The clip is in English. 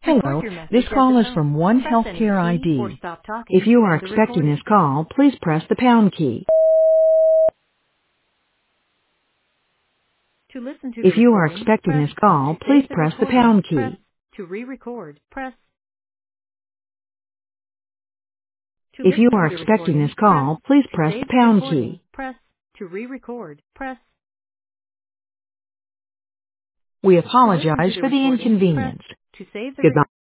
Hello, this call is from One Healthcare ID. If you are expecting this call, please press the pound key. If you are expecting this call, please press the pound key. If you are expecting this call, please press the pound key. We apologize for the inconvenience. Goodbye.